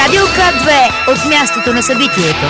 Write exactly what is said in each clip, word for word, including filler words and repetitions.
Радио К две от мястото на събитието.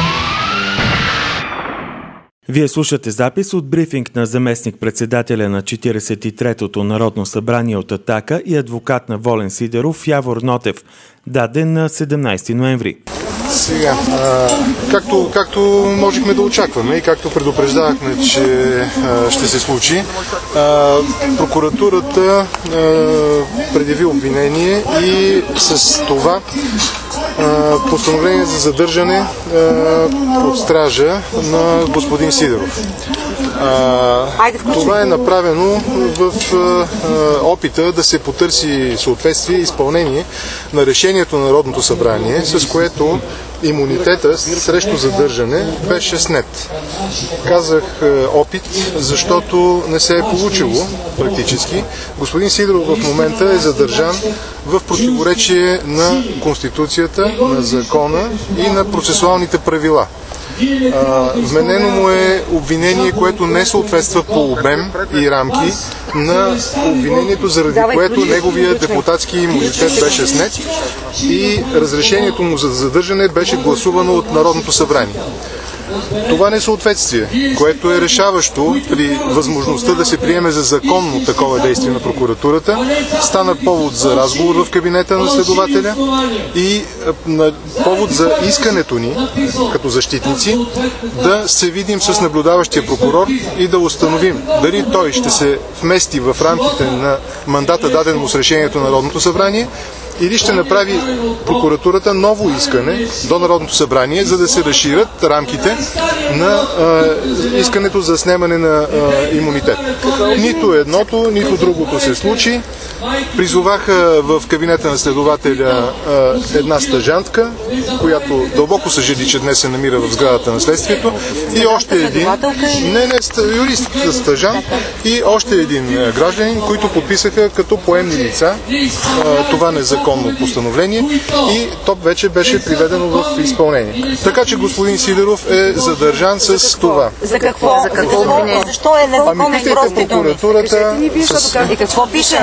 Вие слушате запис от брифинг на заместник-председателя на четиридесет и третото Народно събрание от Атака и адвокат на Волен Сидеров Явор Нотев, даден на седемнайсети ноември. Сега, а, както, както можехме да очакваме и както предупреждавахме, че а, ще се случи, а, прокуратурата а, предяви обвинение и с това а, постановление за задържане а, под стража на господин Сидеров. А, това е направено в а, опита да се потърси съответствие и изпълнение на решението на Народното събрание, с което имунитета срещу задържане беше снет. Казах опит, защото не се е получило практически. Господин Сидеров в момента е задържан в противоречие на Конституцията, на закона и на процесуалните правила. Вменено му е обвинение, което не съответства по обем и рамки на обвинението, заради което неговия депутатски имунитет беше снет и разрешението му за задържане беше гласувано от Народното събрание. Това несъответствие, което е решаващо при възможността да се приеме за законно такова действие на прокуратурата, стана повод за разговор в кабинета на следователя и повод за искането ни, като защитници, да се видим с наблюдаващия прокурор и да установим дали той ще се вмести в рамките на мандата, даден му с решението на Народното събрание, или ще направи прокуратурата ново искане до Народното събрание, за да се разширят рамките на а, искането за снемане на а, имунитет. Нито едното, нито другото се случи. Призоваха в кабинета на следователя а, една стажантка, която дълбоко съжали, че днес се намира в сградата на следствието, и още един, не, не, юрист стажант, и още един гражданин, които подписаха като поемни лица а, това незаконно постановление и то вече беше приведено в изпълнение. Така че господин Сидеров е задържан с това. За какво? За какво обвинение? Защо е незаконно? Ами питайте прокуратурата. С... И какво пише?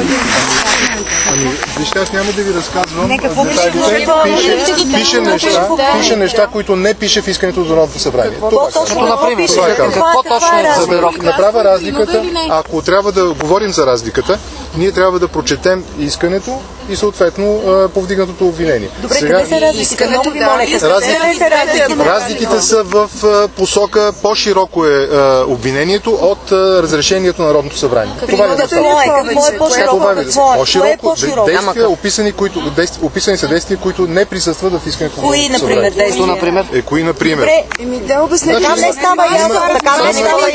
Ами, вижте, аз няма да ви разказвам детайлите. Пише, пише, неща, пише неща, които не пише в искането до Народното събрание. Това точно например. Какво точно е? За да направя разликата, ако трябва да говорим за разликата, ние трябва да прочетем искането и съответно повдигнатото обвинение. Добре, сега, къде са разликите? Много ви моля, разликите, разликите са в посока, по-широко е обвинението от разрешението на Народното събрание. Това е по-широко. Действия, описани, които, действия, описани са действия, които не присъстват в искането на Народното събрание. Кои, например, действия? Например? Е, кои, например? Еми, да обясня. Там не става ясно. Така не става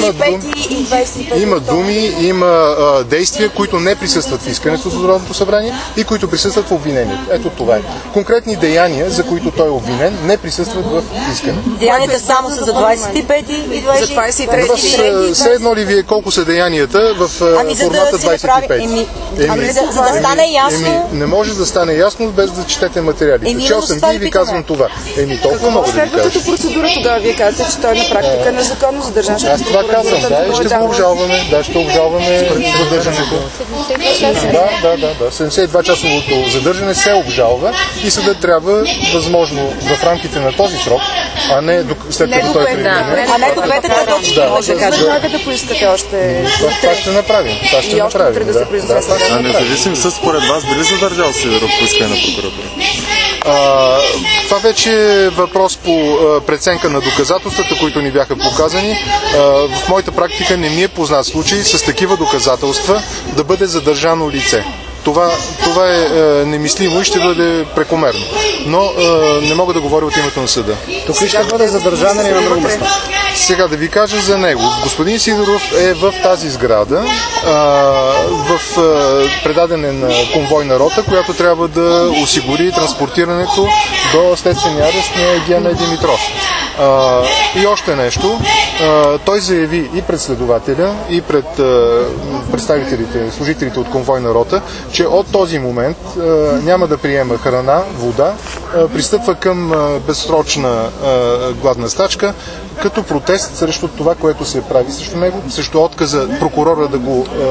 ясно. Има думи, има действия, които не присъстват в искането за Народното събрание и които присъстват в обвинението. Ето това е. Конкретни деяния, за които той е обвинен, не присъстват в искането. Деянията само са за двадесет и пети и двадесет и трети. Все едно ли вие колко са деянията в формата двадесет и пет? Еми, за да стане ясно... Не може да стане ясно без да четете материалите. Чел съм ги и ви казвам това. Еми, толкова мога да ви кажа. Следва като процедура тогава вие казвате, че той на практика е незаконно задържан. Аз това казвам, да, и ще го обжалваме. Да, ще обжалваме задържането. Да, да, да, да. седемдесет и два часовото задържане се обжалва и съдът трябва, възможно, в рамките на този срок, а не след като той премине. А не до двете точки. Да, веднага да поискате още... Това ще направим. Това ще направим. А независим с според вас дали задържал Сидеров по искане на прокуратура? А, това вече е въпрос по а, преценка на доказателствата, които ни бяха показани. А, в моята практика не ми е познат случай с такива доказателства да бъде задържано лице. Това, това е, е немислимо и ще бъде прекомерно. Но е, не мога да говоря от името на съда. Тук ли ще бъде задържан или на друго место? Сега да ви кажа за него. Господин Сидеров е в тази сграда, а, в а, предадене на конвойна рота, която трябва да осигури транспортирането до следствения арест на Гена Димитров. А, и още нещо. А, той заяви и пред следователя, и пред а, представителите, служителите от конвойна рота, че от този момент а, няма да приема храна, вода, а, пристъпва към а, безсрочна а, гладна стачка, като протест срещу това, което се прави срещу него, срещу отказа прокурора да го а,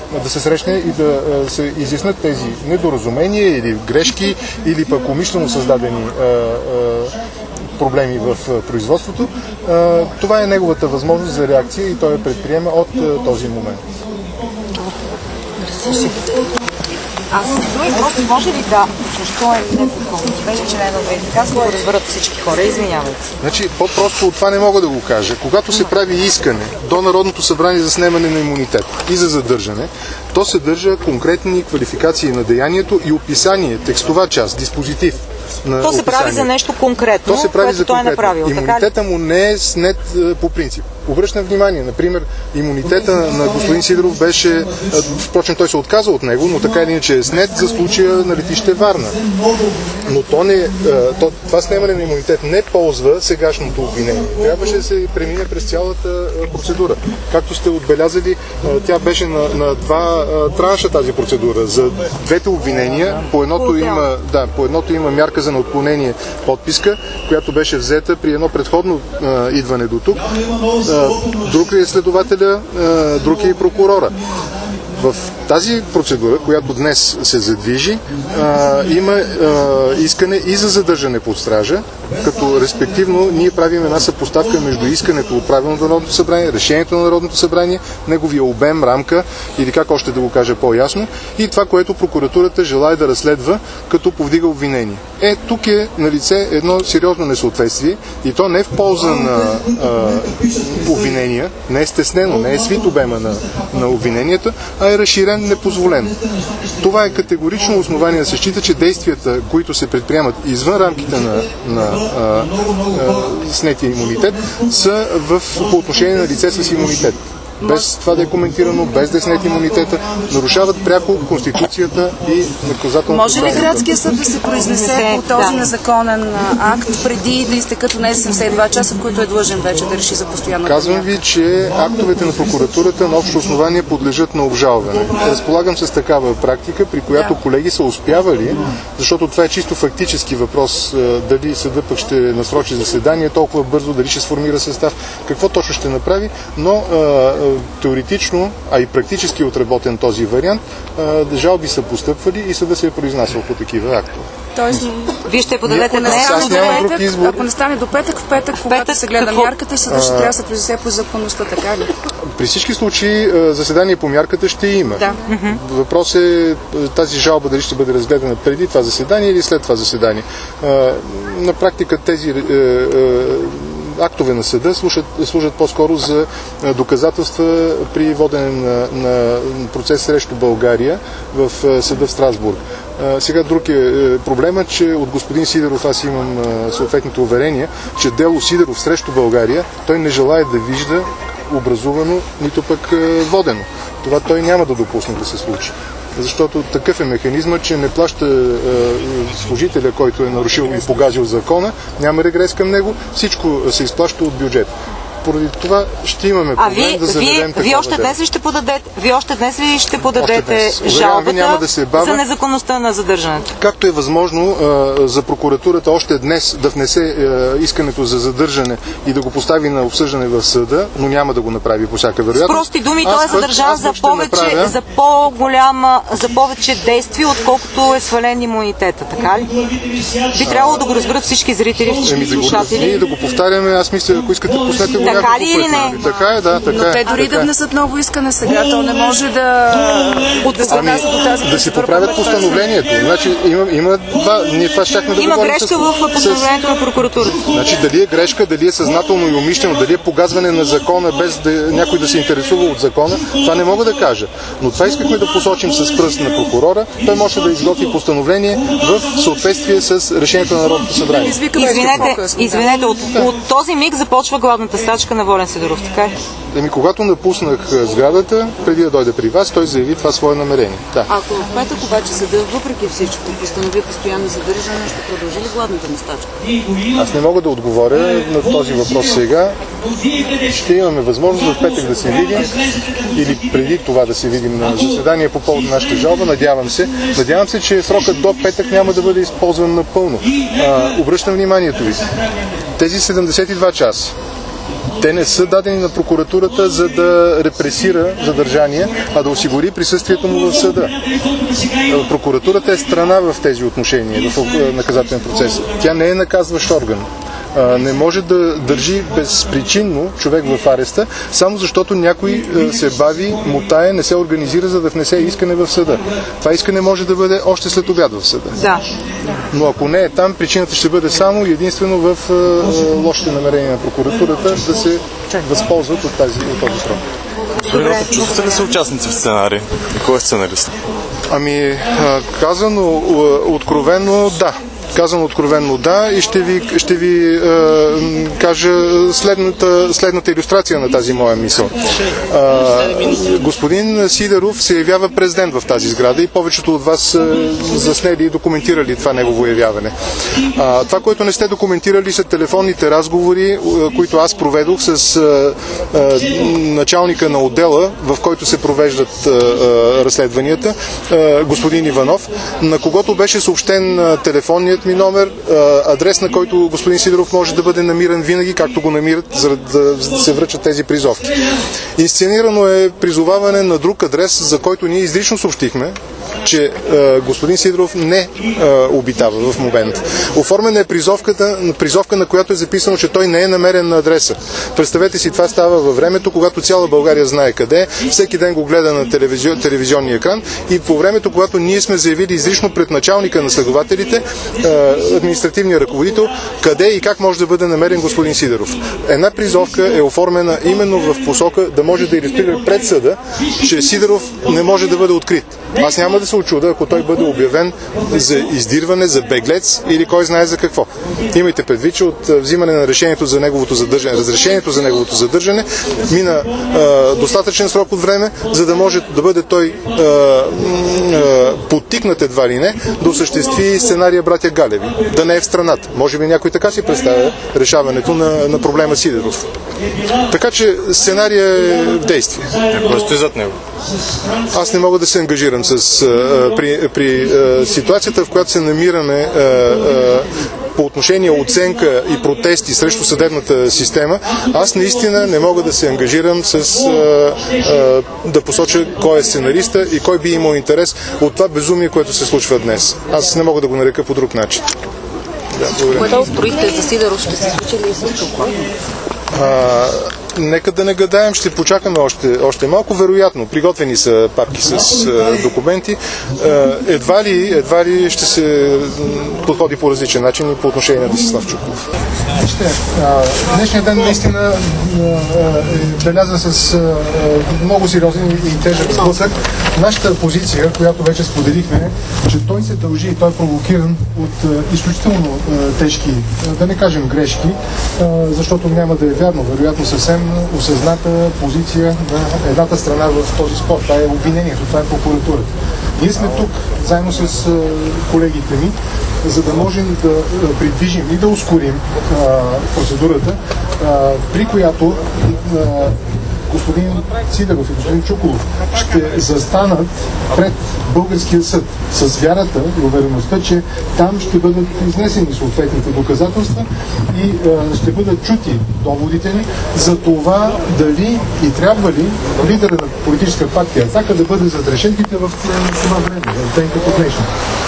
да се срещне и да се изяснат тези недоразумения или грешки, или пък умишлено създадени проблеми в производството. Това е неговата възможност за реакция и той я предприема от този момент. Аз други просто може ли да, защо е незаконно? Беше членове и така, за да разберат всички хора, извинявайте. Значи, по-просто от това не мога да го кажа. Когато се прави искане до Народното събрание за снемане на имунитет и за задържане, то съдържа конкретни квалификации на деянието и описание, текстова част, диспозитив. То се прави за нещо конкретно, то се прави което за той е направил. Имунитета му не е снет по принцип. Обръщам внимание, например, имунитета на господин Сидеров беше, впрочем той се отказа от него, но така или иначе е снет за случая на летище Варна. Но то не, то, това снемане на имунитет не ползва сегашното обвинение. Трябваше да се премине през цялата процедура. Както сте отбелязали, тя беше на, на два транша тази процедура. За двете обвинения, по едното има, да, по едното има мярка за неотклонение подписка, която беше взета при едно предходно а, идване до тук. А, друг е следователя, а, друг е и прокурора. В тази процедура, която днес се задвижи, а, има а, искане и за задържане под стража, като респективно ние правим една съпоставка между искането от правилното Народното събрание, решението на Народното събрание, неговия обем, рамка или как още да го кажа по-ясно, и това, което прокуратурата желая да разследва, като повдига обвинение. Е, тук е на лице едно сериозно несъответствие и то не е в полза на а, обвинения, не е стеснено, не е свит обема на, на обвиненията, а е разширен, непозволен. Това е категорично основание да се счита, че действията, които се предприемат извън рамките на, на а, а, снетия имунитет, са в, по отношение на лице с имунитет. Без това да е коментирано, без да е снет имунитета, нарушават пряко Конституцията и наказателното. Може ли градския съд да се произнесе по този да. незаконен акт преди да изтекат от седемдесет и два часа, в които е длъжен вече да реши за постоянно? Казвам ви, че актовете на прокуратурата на общо основание подлежат на обжалване. Разполагам с такава практика, при която да. колеги са успявали, защото това е чисто фактически въпрос, дали съдът пък ще насрочи заседание толкова бързо, дали ще сформира състав, какво точно ще направи, но теоретично, а и практически отработен този вариант, жалби са постъпвали и съда се е произнасял по такива актове. Тоест, вие ще подадете днес. Ако не стане до петък, в петък, в когато се гледа какво? мярката и съда ще трябва да се произнесе по законността, така ли? При всички случаи заседание по мярката ще има. Да. Въпрос е тази жалба дали ще бъде разгледана преди това заседание или след това заседание. На практика тези актове на съда служат, служат по-скоро за доказателства при водене на, на процес срещу България в съда в Страсбург. Сега друг е проблема, че от господин Сидеров аз имам съответните уверения, че дело Сидеров срещу България той не желае да вижда образувано, нито пък водено. Това той няма да допусне да се случи. Защото такъв е механизма, че не плаща е, служителя, който е нарушил и погазил закона, няма регрес към него, всичко се изплаща от бюджет. Поради това ще имаме проблем а ви, да заведем вие, вие още днес ли ще подадете, вие още днес ли ще подадете жалбата да се бава, за незаконността на задържането? Както е възможно а, за прокуратурата още днес да внесе а, искането за задържане и да го постави на обсъждане в съда, но няма да го направи по всяка вероятност. С прости думи, той е задържан за повече, направя... за по-голяма, за повече действия, отколкото е свален имунитета, така ли? Би трябвало да го разберат всички зрители, всички слушатели. Ние да го повтаряме, аз мисля, ако искате, пуснете го. Така ли или не? Така е, да, така Но те дори е, да внесат ново искане сега, то не може да да се отнася до тази да си поправят постановлението. Значи има, има два, ние това щяхме да има говорим грешка с, в постановлението с... на прокуратурата. Значи дали е грешка, дали е съзнателно и умишлено, дали е погазване на закона без да, някой да се интересува от закона, това не мога да кажа. Но това искахме да посочим с пръст на прокурора. Той може да изготви постановление в съответствие с решението на Народното събрание. Извинете, извинете от, от този миг започва главната стачка на Волен Сидеров, така е? Еми, когато напуснах сградата, преди да дойде при вас, той заяви това свое намерение. Да. Ако в петък обаче съда, въпреки всичко, постанови постоянно задържане, ще продължи ли гладната му стачка? Аз не мога да отговоря на този въпрос сега. Ще имаме възможност в петък да се видим или преди това да се видим на заседание по повод на нашата жалба. Надявам се. Надявам се, че срокът до петък няма да бъде използван напълно. А, обръщам вниманието ви. Тези седемдесет и два часа Те не са дадени на прокуратурата, за да репресира задържание, а да осигури присъствието му в съда. Прокуратурата е страна в тези отношения, в наказателен процес. Тя не е наказващ орган. Не може да държи безпричинно човек в ареста, само защото някой се бави, мутае, не се организира, за да внесе искане в съда. Това искане може да бъде още след обяд в съда. Да. Но ако не е там, причината ще бъде само и единствено в лошите намерения на прокуратурата да се възползват от, тази, от този срок. Господин Нотев, чувствате ли се участници в сценарий? И кой е сценарист? Ами, казано откровено, да. Казвам откровенно да и ще ви, ще ви е, кажа следната, следната илюстрация на тази моя мисъл. Е, господин Сидеров се явява президент в тази сграда и повечето от вас е, заснели и документирали това негово явяване. Е, това, което не сте документирали, са телефонните разговори, е, които аз проведох с е, е, началника на отдела, в който се провеждат е, е, разследванията, е, господин Иванов, на когото беше съобщен е, телефонният ми номер, адрес, на който господин Сидеров може да бъде намиран винаги, както го намират, за да се връчат тези призовки. Инсценирано е призоваване на друг адрес, за който ние изрично съобщихме, че е, господин Сидеров не е, обитава в момента. Оформена е призовката, призовка, на която е записано, че той не е намерен на адреса. Представете си, това става във времето, когато цяла България знае къде е, всеки ден го гледа на телевизио, телевизионния екран и по времето, когато ние сме заявили изрично пред началника на следователите, е, административния ръководител, къде и как може да бъде намерен господин Сидеров. Една призовка е оформена именно в посока да може да илюстрира пред съда, че Сидеров не може да бъде открит. Аз няма да се очуда, ако той бъде обявен за издирване, за беглец или кой знае за какво. Имайте предвид, че от взимане на решението за неговото задържане, разрешението за неговото задържане, мина а, достатъчен срок от време, за да може да бъде той а, а, подтикнат едва ли не да осъществи сценария братя Галеви, да не е в страната. Може би някой така си представя решаването на, на проблема Сидеров. Така че сценария е в действие. Кой стои зад него? Аз не мога да се ангажирам с, а, при, при а, ситуацията, в която се намираме а, а, по отношение оценка и протести срещу съдебната система. Аз наистина не мога да се ангажирам с а, а, да посоча кой е сценариста и кой би имал интерес от това безумие, което се случва днес. Аз не мога да го нарека по друг начин. Да, което строихте за Сидеров, ще се случи ли с това? Нека да не гадаем, ще почакаме още, още малко. Вероятно, приготвени са папки с а, документи. А, едва, ли, едва ли ще се подходи по различен начин и по отношение на Десислав Чуколов. Днешният ден наистина е белязан с а, много сериозен и тежък сблъсък. Нашата позиция, която вече споделихме, че той се дължи и той е провокиран от а, изключително а, тежки, а, да не кажем грешки, а, защото няма да е вярно, вероятно съвсем осъзната позиция на едната страна в този спор. Това е обвинението, това е прокуратурата. Ние сме тук, заедно с колегите ми, за да можем да придвижим и да ускорим а, процедурата, а, при която а, господин Сидеров и господин Чуколов ще застанат пред българския съд с вярата и увереността, че там ще бъдат изнесени съответните доказателства и а, ще бъдат чути доводите ни за това дали и трябва ли лидера на политическа партия „Атака“ да бъде задрешетките в това време, в ден като днешно.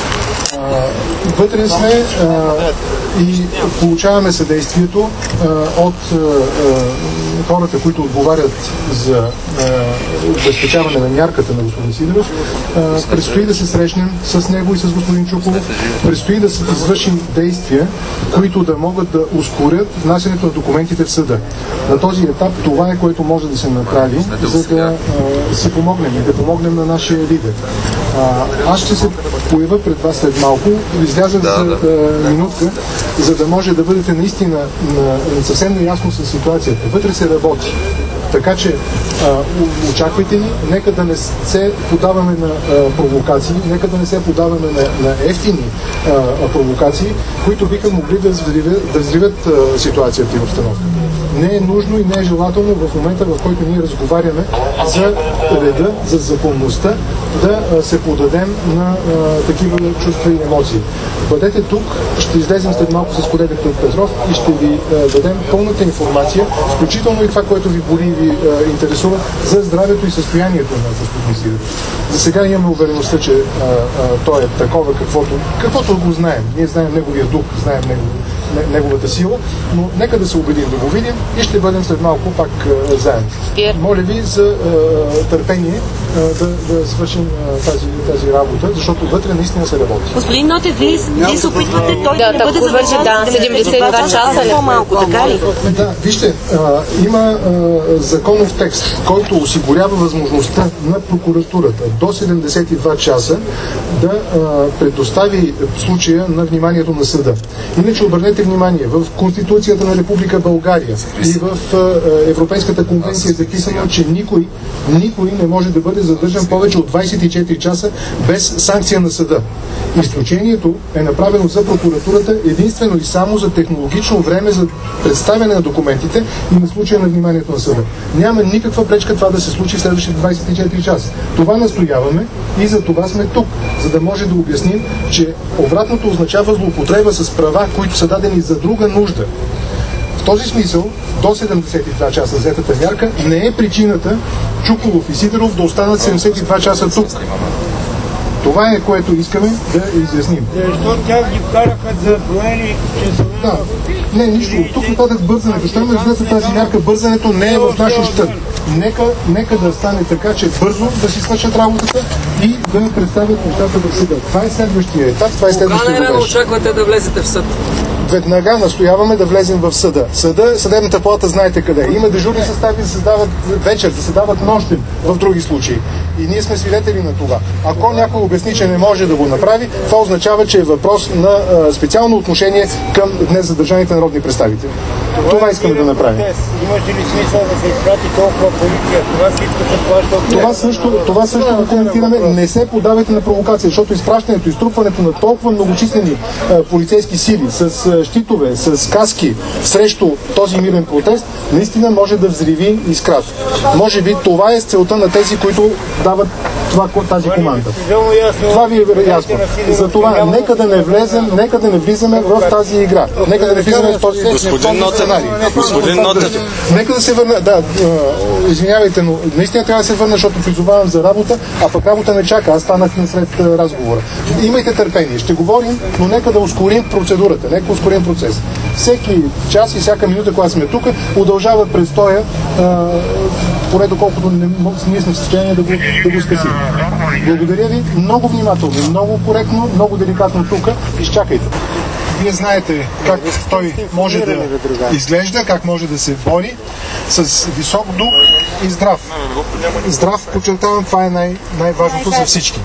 Вътре сме а, и получаваме съдействието а, от а, а, хората, които отговарят за обезпечаване на мярката на господин Сидеров. А, предстои да се срещнем с него и с господин Чуколов. Предстои да се извършим действия, които да могат да ускорят внасянето на документите в съда. На този етап това е, което може да се направи, за да а, се помогнем и да помогнем на нашия лидер. А, аз ще се поява пред вас след малко, излязах да, за да. минутка, за да може да бъдете наистина на, съвсем наясно с ситуацията. Вътре се работи. Така че а, очаквайте ни, нека да не се подаваме на а, провокации, нека да не се подаваме на, на ефтини а, провокации, които биха могли да взривят, да взривят а, ситуацията и обстановката. Не е нужно и не е желателно в момента, в който ние разговаряме за реда, за законността да се подадем на а, такива чувства и емоции. Бъдете тук, ще излезем след малко с колегата Петров и ще ви а, дадем пълната информация, включително и това, което ви боли и ви а, интересува за здравето и състоянието на господин Сидеров. За сега имаме увереността, че а, а, той е такова, каквото, каквото го знаем. Ние знаем неговия дух, знаем него, не, неговата сила, но нека да се убедим да го видим и ще бъдем след малко пак а, заедно. Моля ви за а, търпение а, да, да свършим а, тази, тази работа, защото вътре наистина се работи. Господин Нотев, вие, вие се опитвате той да, да бъде задържан да, седемдесет и два часа или по-малко, така ли? Да, вижте, а, има а, законов текст, който осигурява възможността на прокуратурата до седемдесет и два часа да а, предостави случая на вниманието на съда. Иначе обърнете внимание, в Конституцията на Република България и в а, Европейската конвенция е записано, че никой, никой не може да бъде задържан повече от двадесет и четири часа без санкция на съда. Изключението е направено за прокуратурата единствено и само за технологично време за представяне на документите и на случая на вниманието на съда. Няма никаква пречка това да се случи в следващите двадесет и четири часа. Това настояваме и за това сме тук, за да може да обясним, че обратното означава злоупотреба с права, които са дадени за друга нужда. В този смисъл, до седемдесет и два часа взетата мярка не е причината Чуколов и Сидеров да останат седемдесет и два часа тук. Това е, което искаме да изясним. Защо тях ги вкараха за броени часове? Да. Не, нищо. От тук нататък бързането. Щом е взета тази мярка, бързането не е в наш ущърб. Нека, нека да стане така, че бързо да си свършат работата и да представят нещата в съда. Това е следващия етап, това е следващия Кога не очаквате да влезете в съд? Веднага настояваме да влезем в съда. Съда, съдебната палата знаете къде. Има дежурни състави да се дават вечер, да се дават нощем в други случаи. И ние сме свидетели на това. Ако някой обясни, че не може да го направи, това означава, че е въпрос на а, специално отношение към днес задържаните народни представители. Това, това искаме да направим. Имаше ли смисъл да се изпрати толкова полиция? Това си искате плаща? Това също, това също го коментираме. Не се подавайте на провокация, защото изпращането, изтрупването на толкова многочислени а, полицейски сили с а, щитове, с каски срещу този мирен протест, наистина може да взриви искрата. Може би това е целта на тези, които дават това, тази команда. Това ви е ясно. Затова нека да не влезем, нека да не влизаме в тази игра. Нека да не влизаме в този сценарий. Господин Нотев. Нека да се върна. Да, извинявайте, но наистина трябва да се върна, защото призовавам за работа, а пък работа не чака. Аз станах насред разговора. Имайте търпение. Ще говорим, но нека да ускорим процедурата. Нека ускорим процес. Всеки час и всяка минута, когато сме тук, удължава престоя, поне доколкото не, ние сме в състояние да го, да го скъсим. Благодаря ви. Много внимателно, много коректно, много деликатно тук. Изчакайте. Вие знаете как той може да изглежда, как може да се бори с висок дух и здрав. Здрав, подчертавам, това е най- най-важното за всички.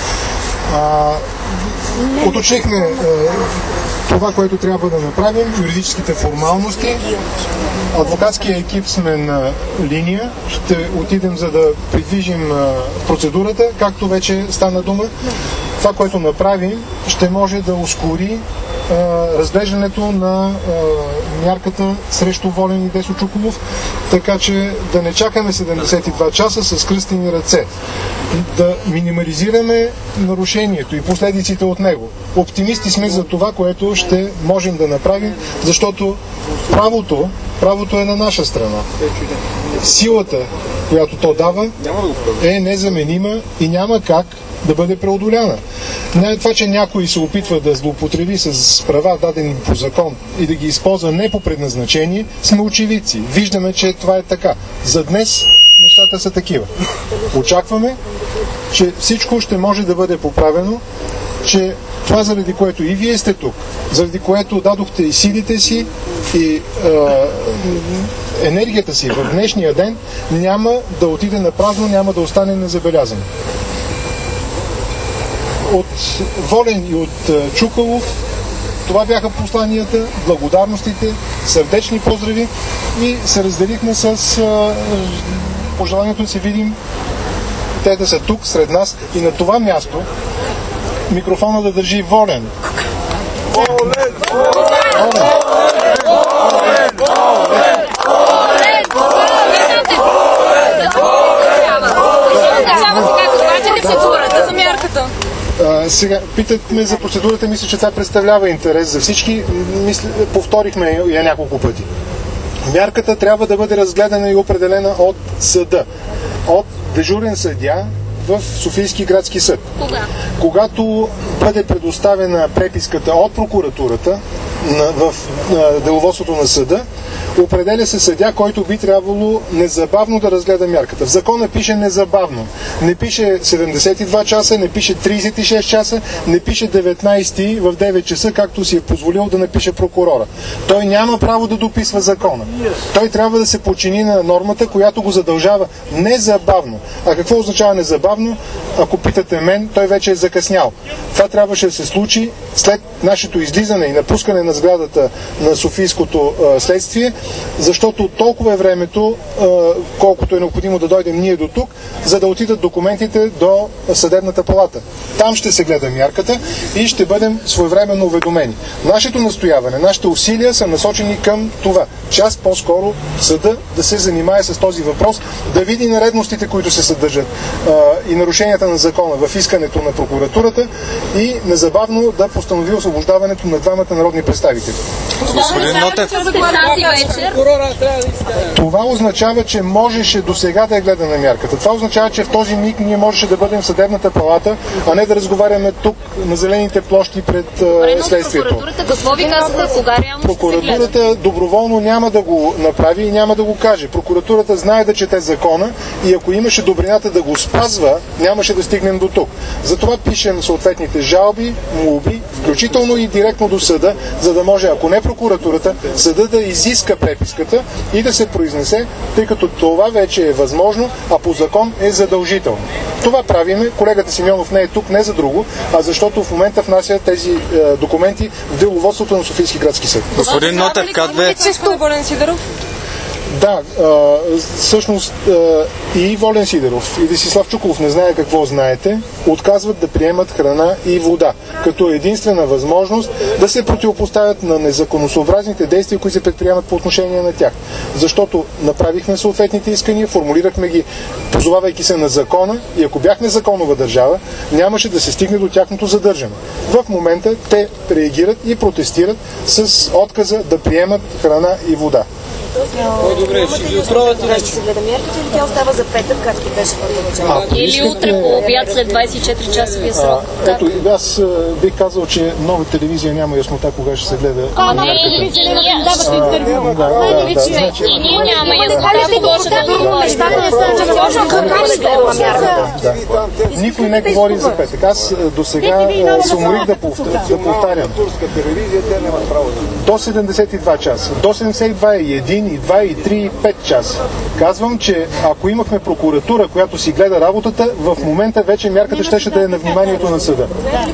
А, уточнихме е, това, което трябва да направим, юридическите формалности. Адвокатския екип сме на линия. Ще отидем, за да придвижим е, процедурата, както вече стана дума. Това, което направим, ще може да ускори разглеждането на а, мярката срещу Волен и Десо Чуколов, така че да не чакаме седемдесет и два часа с кръстени ръце. Да минимализираме нарушението и последиците от него. Оптимисти сме за това, което ще можем да направим, защото правото, правото е на наша страна. Силата, която то дава, е незаменима и няма как да бъде преодоляна. Не това, че някой се опитва да злоупотреби с права, дадени по закон и да ги използва не по предназначение, сме очевидци. Виждаме, че това е така. За днес нещата са такива. Очакваме, че всичко ще може да бъде поправено, че това, заради което и вие сте тук, заради което дадохте и силите си, и е, енергията си в днешния ден, няма да отиде на празно, няма да остане незабелязано. От Волен и от Чуколов това бяха посланията, благодарностите, сърдечни поздрави и се разделихме с а, пожеланието да се видим те да са тук сред нас и на това място микрофона да държи Волен. Волен! Волен! Цензура! А, сега, питате за процедурата, мисля, че това представлява интерес за всички. Мисля, повторихме я няколко пъти. Мярката трябва да бъде разгледана и определена от съда, от дежурен съдия в Софийски градски съд. Кога? Когато бъде предоставена преписката от прокуратурата на, в на деловодството на съда, определя се съдия, който би трябвало незабавно да разгледа мярката. В закона пише незабавно. Не пише седемдесет и два часа, не пише тридесет и шест часа, не пише деветнайсети в девет часа, както си е позволил да напише прокурора. Той няма право да дописва закона. Той трябва да се подчини на нормата, която го задължава незабавно. А какво означава незабавно? Ако питате мен, той вече е закъснял. Това трябваше да се случи след нашето излизане и напускане на сградата на Софийското а, следствие, защото толкова е времето, а, колкото е необходимо да дойдем ние до тук, за да отидат документите до съдебната палата. Там ще се гледа мярката и ще бъдем своевременно уведомени. Нашето настояване, нашите усилия са насочени към това. Час по-скоро съда да се занимае с този въпрос, да види нередностите, които се съдържат а, и нарушенията на закона в искането на прокуратурата и незабавно да постанови освобождаването на двамата народни представители. Господин Нотев, това означава, че можеше до сега да е гледана мярката. Това означава, че в този миг ние можеше да бъдем в съдебната палата, а не да разговаряме тук на зелените площи пред uh, следствието. Прокуратурата какво ви казаха? Кога реално Прокуратурата доброволно няма да го направи и няма да го каже. Прокуратурата знае да чете закона и ако имаше добрината да го спазва, нямаше да стигнем до тук. Затова пишем съответните жалби, молби, включително и директно до съда, за да може, ако не прокуратурата, съда да изиска преписката и да се произнесе, тъй като това вече е възможно, а по закон е задължително. Това правиме. Колегата Симеонов не е тук не за друго, а защото в момента внася тези е, документи в деловодството на Софийски градски съд. господин Нотев, кадве... Да, а, всъщност а, и Волен Сидеров, и Десислав Чуколов, не знае какво знаете, отказват да приемат храна и вода, като единствена възможност да се противопоставят на незаконосъобразните действия, които се предприемат по отношение на тях. Защото направихме съответните искания, формулирахме ги, позовавайки се на закона, и ако бяхме законова държава, нямаше да се стигне до тяхното задържане. В момента те реагират и протестират с отказа да приемат храна и вода. По-добре, ще ви отровате вече. Ще гледа мярката или тя остава за петък, както беше първоначално? Или утре по обяд след двайсет и четири часовия срок. Ето, аз бих казал, че нова телевизия няма яснота кога ще се гледа мярката. И ние няма яснота кога ще да говорим. Никой не говори за петък. Аз до сега се уморих да повтарям. До седемдесет и два часа. До седемдесет и два и един, и два, и три, и пет часа. Казвам, че ако имахме прокуратура, която си гледа работата, в момента вече мярката щеше да е на вниманието на съда.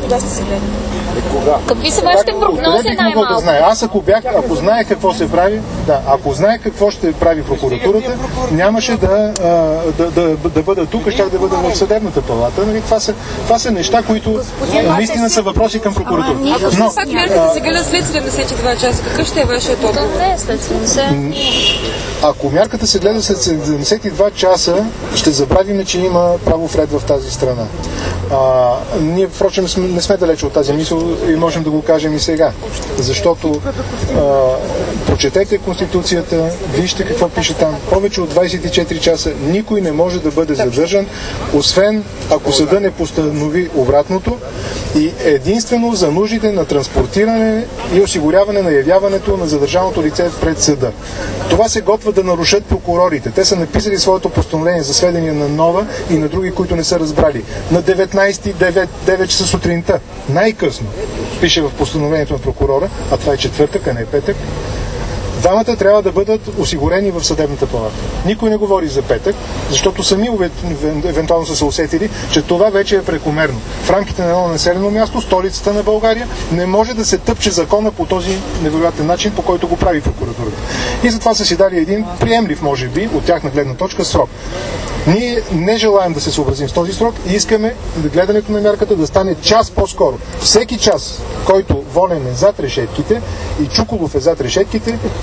Какви са вашите прогнози най-малко? Да знае. Аз ако бях, ако знае какво се прави, да, ако знае какво ще прави прокуратурата, нямаше да, да, да, да бъда тук, щях да бъда в съдебната палата. Нали? Това, са, това са неща, които наистина са въпроси към прокуратурата. Но пак мярката се гледа след седемдесет и два часа. Какъв ще е вашият отговор? Не, след седемдесет. Ако мярката се гледа след седемдесет и два часа, ще забравим, че има правов ред в тази страна. А, ние, впрочем, не сме далече от тази мисъл и можем да го кажем и сега. Защото а, прочетете Конституцията, вижте какво пише там. Повече от двайсет и четири часа никой не може да бъде задържан, освен ако съда не постанови обратното и единствено за нуждите на транспортиране и осигуряване на явяването на задържаното лице пред съда. Това се готва да нарушат прокурорите. Те са написали своето постановление за сведения на Нова и на други, които не са разбрали. На деветнайсети, девет часа сутринта, най-късно, пише в постановлението на прокурора, а това е четвъртък, а не е петък, двамата трябва да бъдат осигурени в съдебната палата. Никой не говори за петък, защото сами евентуално са се усетили, че това вече е прекомерно. В рамките на едно населено място, столицата на България, не може да се тъпче закона по този невероятен начин, по който го прави прокуратурата. И затова са си дали един приемлив, може би, от тяхна гледна точка, срок. Ние не желаем да се съобразим с този срок и искаме гледането на мярката да стане час по-скоро. Всеки час, който Волен е зад решетките и Чуколов е зад решетките,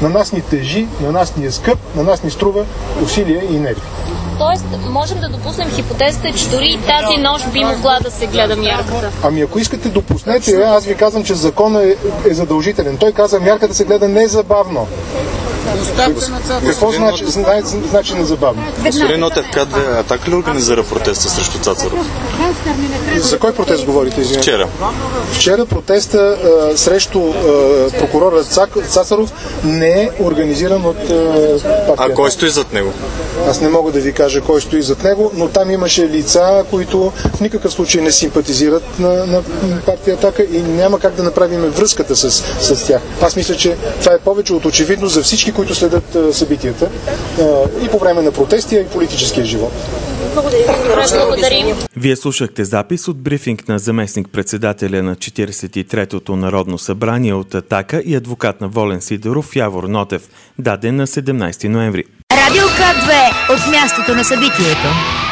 На нас ни тежи, на нас ни е скъп, на нас ни струва усилия и нерви. Тоест, можем да допуснем хипотезата, че дори и тази нощ би могла да се гледа мярката. Ами ако искате, допуснете, аз ви казвам, че законът е, е задължителен. Той каза, мярката се гледа незабавно. Какво значи, значи, значи незабавно? Господин Нотев, КАД-две Атака ли организира протеста срещу Цацаров? За кой протест говорите? Извиня? Вчера. Вчера протеста а, срещу а, прокурора Цацаров не е организиран от а, партията. А кой стои зад него? Аз не мога да ви кажа кой стои зад него, но там имаше лица, които в никакъв случай не симпатизират на, на партия Атака и няма как да направим връзката с, с тях. Аз мисля, че това е повече от очевидно за всички, които следят а, събитията а, и по време на протести, и политическия живот. Благодарим. Вие слушахте запис от брифинг на заместник-председателя на четиридесет и третото Народно събрание от Атака и адвокат на Волен Сидеров Явор Нотев, даден на седемнайсети ноември. Радио К две от мястото на събитието.